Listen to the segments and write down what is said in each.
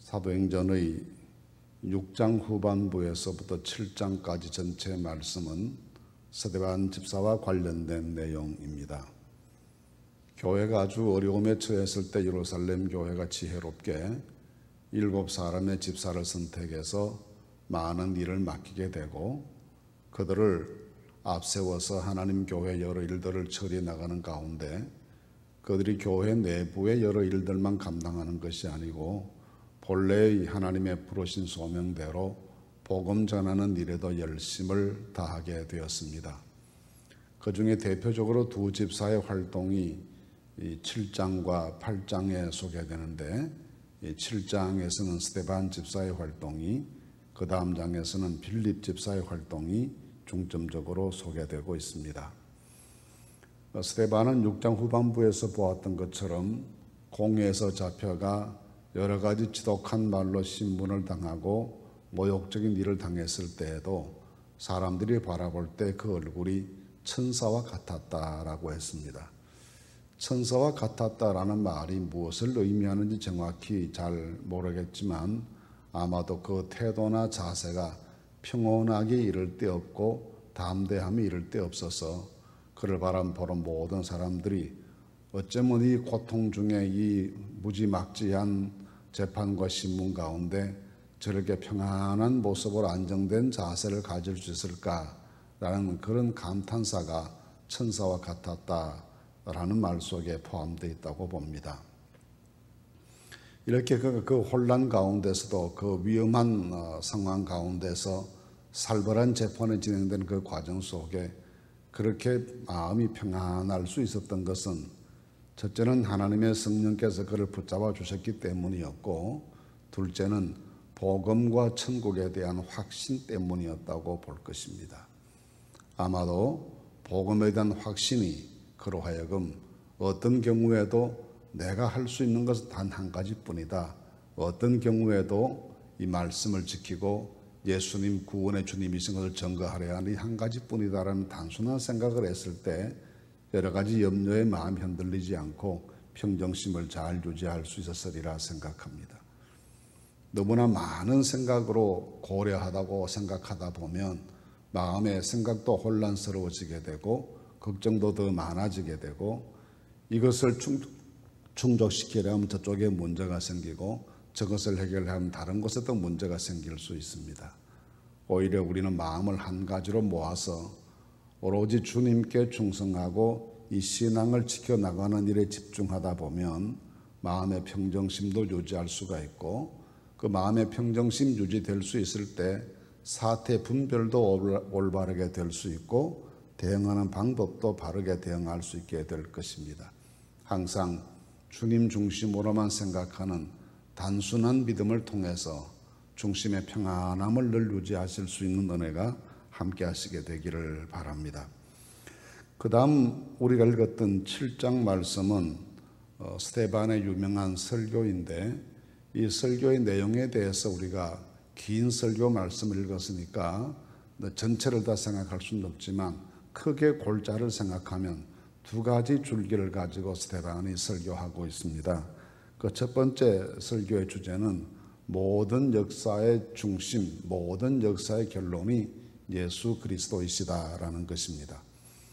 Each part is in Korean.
사도행전의 6장 후반부에서부터 7장까지 전체 말씀은 스데반 집사와 관련된 내용입니다. 교회가 아주 어려움에 처했을 때 예루살렘 교회가 지혜롭게 7사람의 집사를 선택해서 많은 일을 맡기게 되고 그들을 앞세워서 하나님 교회 여러 일들을 처리해 나가는 가운데 그들이 교회 내부의 여러 일들만 감당하는 것이 아니고 본래의 하나님의 부르신 소명대로 복음 전하는 일에도 열심을 다하게 되었습니다. 그 중에 대표적으로 두 집사의 활동이 7장과 8장에 소개되는데 7장에서는 스데반 집사의 활동이, 그 다음 장에서는 빌립 집사의 활동이 중점적으로 소개되고 있습니다. 스데반은 6장 후반부에서 보았던 것처럼 공회에서 잡혀가 여러 가지 지독한 말로 신문을 당하고 모욕적인 일을 당했을 때에도 사람들이 바라볼 때 그 얼굴이 천사와 같았다라고 했습니다. 천사와 같았다라는 말이 무엇을 의미하는지 정확히 잘 모르겠지만 아마도 그 태도나 자세가 평온하게 이를 데 없고 담대함이 이를 데 없어서 그를 바라보는 모든 사람들이 어쩌면 이 고통 중에 이 무지막지한 재판과 신문 가운데 저렇게 평안한 모습으로 안정된 자세를 가질 수 있을까라는 그런 감탄사가 천사와 같았다라는 말 속에 포함되어 있다고 봅니다. 이렇게 그 혼란 가운데서도 그 위험한 상황 가운데서 살벌한 재판이 진행된 그 과정 속에 그렇게 마음이 평안할 수 있었던 것은 첫째는 하나님의 성령께서 그를 붙잡아 주셨기 때문이었고, 둘째는 복음과 천국에 대한 확신 때문이었다고 볼 것입니다. 아마도 복음에 대한 확신이 그로 하여금 어떤 경우에도 내가 할 수 있는 것은 단 한 가지뿐이다, 어떤 경우에도 이 말씀을 지키고 예수님 구원의 주님이신 것을 증거하려야 하는 한 가지뿐이다라는 단순한 생각을 했을 때 여러 가지 염려에 마음이 흔들리지 않고 평정심을 잘 유지할 수 있었으리라 생각합니다. 너무나 많은 생각으로 고려하다고 생각하다 보면 마음의 생각도 혼란스러워지게 되고 걱정도 더 많아지게 되고 이것을 충족시키려면 저쪽에 문제가 생기고 저것을 해결하면 다른 곳에도 문제가 생길 수 있습니다. 오히려 우리는 마음을 한 가지로 모아서 오로지 주님께 충성하고 이 신앙을 지켜나가는 일에 집중하다 보면 마음의 평정심도 유지할 수가 있고, 그 마음의 평정심 유지될 수 있을 때 사태 분별도 올바르게 될 수 있고 대응하는 방법도 바르게 대응할 수 있게 될 것입니다. 항상 주님 중심으로만 생각하는 단순한 믿음을 통해서 중심의 평안함을 늘 유지하실 수 있는 은혜가 함께 하시게 되기를 바랍니다. 그 다음 우리가 읽었던 7장 말씀은 스데반의 유명한 설교인데 이 설교의 내용에 대해서 우리가 긴 설교 말씀을 읽었으니까 전체를 다 생각할 수는 없지만 크게 골자를 생각하면 두 가지 줄기를 가지고 스데반이 설교하고 있습니다. 그 첫 번째 설교의 주제는 모든 역사의 중심, 모든 역사의 결론이 예수 그리스도이시다라는 것입니다.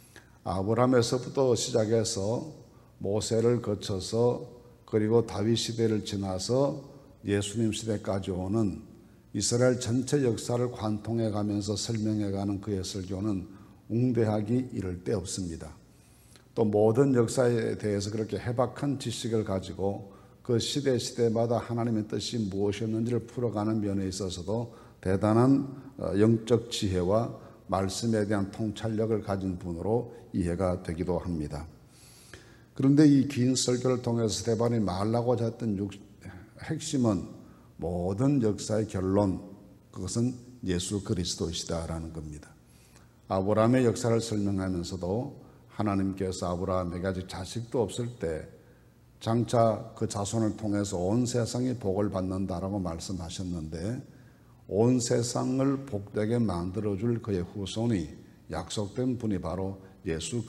아브라함에서부터 시작해서 모세를 거쳐서 그리고 다윗 시대를 지나서 예수님 시대까지 오는 이스라엘 전체 역사를 관통해 가면서 설명해 가는 그의 설교는 웅대하기 이를 데 없습니다. 또 모든 역사에 대해서 그렇게 해박한 지식을 가지고 그 시대마다 하나님의 뜻이 무엇이었는지를 풀어가는 면에 있어서도 대단한 영적 지혜와 말씀에 대한 통찰력을 가진 분으로 이해가 되기도 합니다. 그런데 이 긴 설교를 통해서 스데반이 말하고자 했던 핵심은 모든 역사의 결론, 그것은 예수 그리스도이시다라는 겁니다. 아브라함의 역사를 설명하면서도 하나님께서 아브라함에게 아직 자식도 없을 때 장차 그 자손을 통해서 온 세상이 복을 받는다라고 말씀하셨는데 온 세상을 복되게 만들어줄 그의 후손이 약속된 분이 바로 예수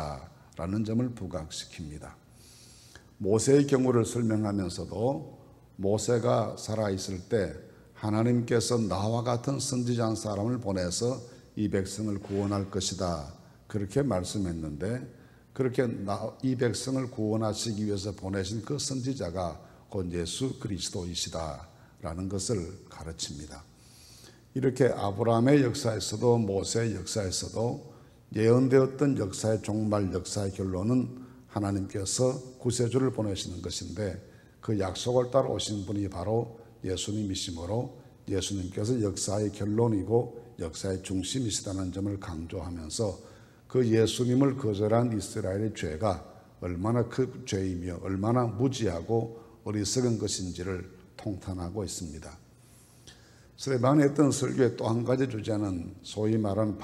그리스도이시다라는 점을 부각시킵니다. 모세의 경우를 설명하면서도 모세가 살아있을 때 하나님께서 나와 같은 선지자 한 사람을 보내서 이 백성을 구원할 것이다, 그렇게 말씀했는데, 그렇게 이 백성을 구원하시기 위해서 보내신 그 선지자가 곧 예수 그리스도이시다라는 것을 가르칩니다. 이렇게 아브라함의 역사에서도 모세의 역사에서도 예언되었던 역사의 종말, 역사의 결론은 하나님께서 구세주를 보내시는 것인데, 그 약속을 따라 오신 분이 바로 예수님이시므로 예수님께서 역사의 결론이고 역사의 중심이시다는 점을 강조하면서 그 예수님을 거절한 이스라엘의 죄가 얼마나 큰 죄이며 얼마나 무지하고 어리석은 것인지를 통탄하고 있습니다. 스데반이 했던 설교의 또 한 가지 주제는 소위 말하는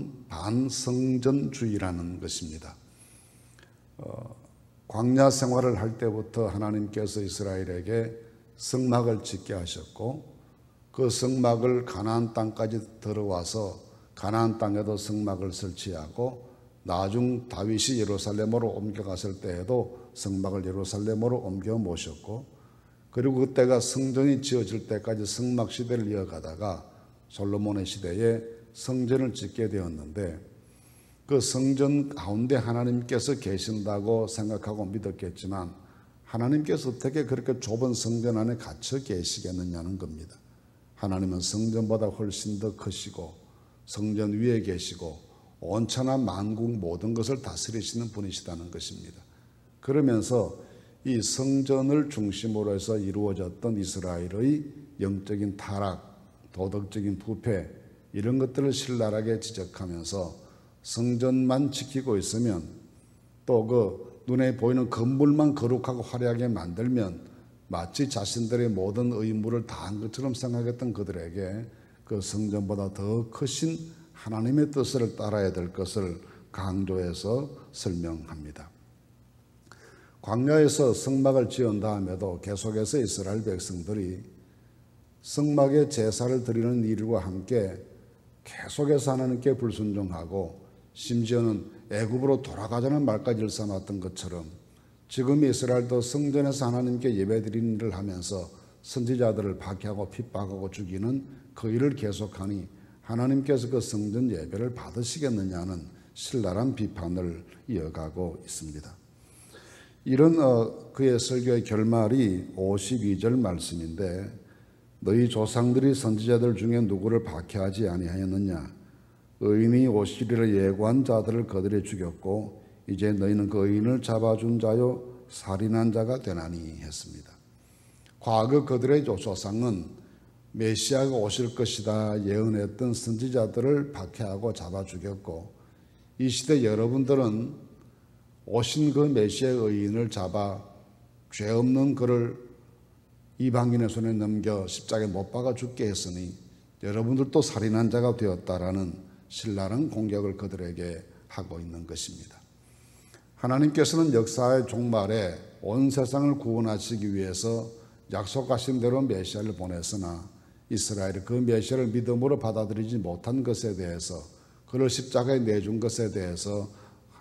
반성전주의라는 것입니다. 광야 생활을 할 때부터 하나님께서 이스라엘에게 성막을 짓게 하셨고, 그 성막을 가나안 땅까지 들어와서 가나안 땅에도 성막을 설치하고, 나중 다윗이 예루살렘으로 옮겨갔을 때에도 성막을 예루살렘으로 옮겨 모셨고, 그리고 그때가 성전이 지어질 때까지 성막 시대를 이어가다가 솔로몬의 시대에 성전을 짓게 되었는데, 그 성전 가운데 하나님께서 계신다고 생각하고 믿었겠지만 하나님께서 어떻게 그렇게 좁은 성전 안에 갇혀 계시겠느냐는 겁니다. 하나님은 성전보다 훨씬 더 크시고 성전 위에 계시고 온천한 만국 모든 것을 다스리시는 분이시다는 것입니다. 그러면서 이 성전을 중심으로 해서 이루어졌던 이스라엘의 영적인 타락, 도덕적인 부패, 이런 것들을 신랄하게 지적하면서 성전만 지키고 있으면, 또 그 눈에 보이는 건물만 거룩하고 화려하게 만들면 마치 자신들의 모든 의무를 다한 것처럼 생각했던 그들에게 그 성전보다 더 크신 하나님의 뜻을 따라야 될 것을 강조해서 설명합니다. 광야에서 성막을 지은 다음에도 계속해서 이스라엘 백성들이 성막에 제사를 드리는 일과 함께 계속해서 하나님께 불순종하고, 심지어는 애굽으로 돌아가자는 말까지 일삼았던 것처럼 지금 이스라엘도 성전에서 하나님께 예배드리는 일을 하면서 선지자들을 박해하고 핍박하고 죽이는 그 일을 계속하니 하나님께서 그 성전 예배를 받으시겠느냐는 신랄한 비판을 이어가고 있습니다. 이런 그의 설교의 결말이 52절 말씀인데, 너희 조상들이 선지자들 중에 누구를 박해하지 아니하였느냐? 의인이 오시리를 예고한 자들을 그들이 죽였고 이제 너희는 그 의인을 잡아준 자요 살인한 자가 되나니 했습니다. 과거 그들의 조상은 메시아가 오실 것이다 예언했던 선지자들을 박해하고 잡아 죽였고, 이 시대 여러분들은 오신 그 메시아의 의인을 잡아 죄 없는 그를 이방인의 손에 넘겨 십자가에 못 박아 죽게 했으니 여러분들도 살인한 자가 되었다라는 신랄한 공격을 그들에게 하고 있는 것입니다. 하나님께서는 역사의 종말에 온 세상을 구원하시기 위해서 약속하신 대로 메시아를 보냈으나 이스라엘이 그 메시아를 믿음으로 받아들이지 못한 것에 대해서, 그를 십자가에 내준 것에 대해서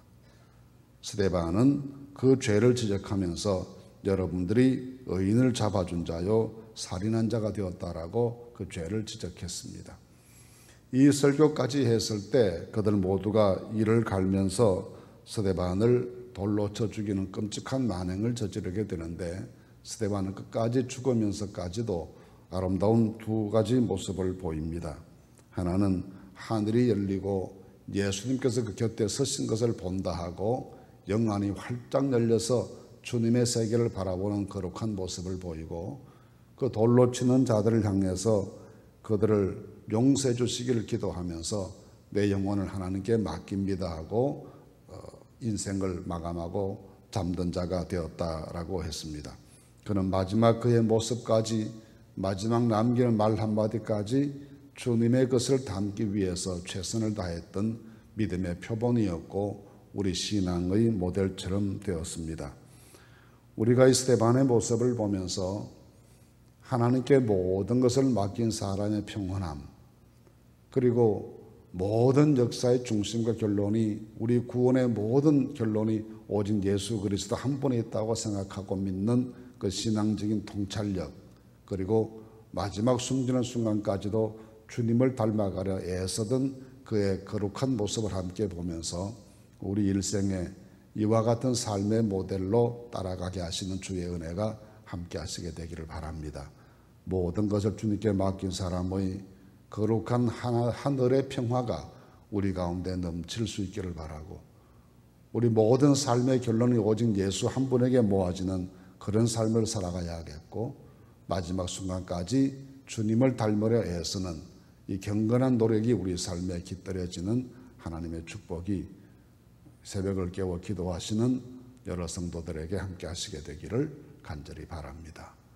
스데반은 그 죄를 지적하면서 여러분들이 의인을 잡아준 자요 살인한 자가 되었다라고 그 죄를 지적했습니다. 이 설교까지 했을 때 그들 모두가 이를 갈면서 스데반을 돌로 쳐 죽이는 끔찍한 만행을 저지르게 되는데, 스데반은 끝까지 죽으면서까지도 아름다운 두 가지 모습을 보입니다. 하나는 하늘이 열리고 예수님께서 그 곁에 서신 것을 본다 하고 영안이 활짝 열려서 주님의 세계를 바라보는 거룩한 모습을 보이고, 그 돌로 치는 자들을 향해서 그들을 용서해 주시기를 기도하면서 내 영혼을 하나님께 맡깁니다 하고 인생을 마감하고 잠든 자가 되었다라고 했습니다. 그는 마지막 그의 모습까지, 마지막 남기는 말 한마디까지 주님의 것을 담기 위해서 최선을 다했던 믿음의 표본이었고 우리 신앙의 모델처럼 되었습니다. 우리가 이 스데반의 모습을 보면서 하나님께 모든 것을 맡긴 사람의 평온함, 그리고 모든 역사의 중심과 결론이, 우리 구원의 모든 결론이 오직 예수 그리스도 한 분이 있다고 생각하고 믿는 그 신앙적인 통찰력, 그리고 마지막 숨지는 순간까지도 주님을 닮아가려 애쓰던 그의 거룩한 모습을 함께 보면서 우리 일생에 이와 같은 삶의 모델로 따라가게 하시는 주의 은혜가 함께 하시게 되기를 바랍니다. 모든 것을 주님께 맡긴 사람의 거룩한 하늘의 평화가 우리 가운데 넘칠 수 있기를 바라고, 우리 모든 삶의 결론이 오직 예수 한 분에게 모아지는 그런 삶을 살아가야 하겠고, 마지막 순간까지 주님을 닮으려 애쓰는 이 경건한 노력이 우리 삶에 깃들여지는 하나님의 축복이 새벽을 깨워 기도하시는 여러 성도들에게 함께 하시게 되기를 간절히 바랍니다.